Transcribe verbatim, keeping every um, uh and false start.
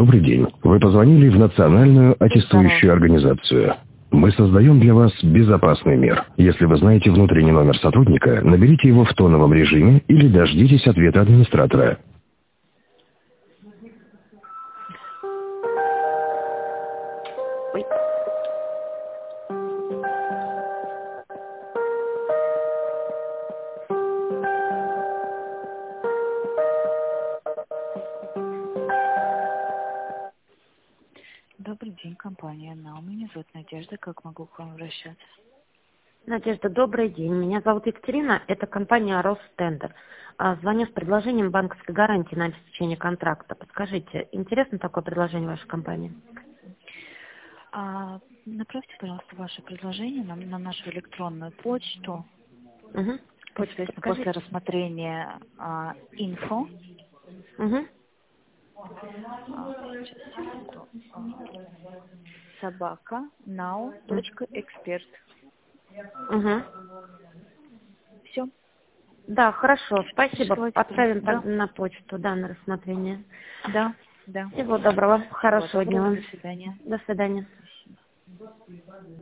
Добрый день. Вы позвонили в Национальную аттестующую организацию. Мы создаем для вас безопасный мир. Если вы знаете внутренний номер сотрудника, наберите его в тоновом режиме или дождитесь ответа администратора. Ой. Добрый день, компания «Нау». Меня зовут Надежда. Как могу к вам обращаться? Надежда, добрый день. Меня зовут Екатерина. Это компания «Ростендер». А, Звоню с предложением банковской гарантии на обеспечение контракта. Подскажите, интересно такое предложение вашей компании? А, направьте, пожалуйста, ваше предложение на, на нашу электронную почту. Угу. Соответственно, после рассмотрения а, инфо. Угу. А, сейчас, секунду. А, собака нау точка эксперт. Угу. Все. Да, хорошо. Спасибо. Желайте, Отправим да. тогда на почту, да, на рассмотрение. Да, да. Всего доброго. Всего Хорошего доброго. дня. До свидания. До свидания.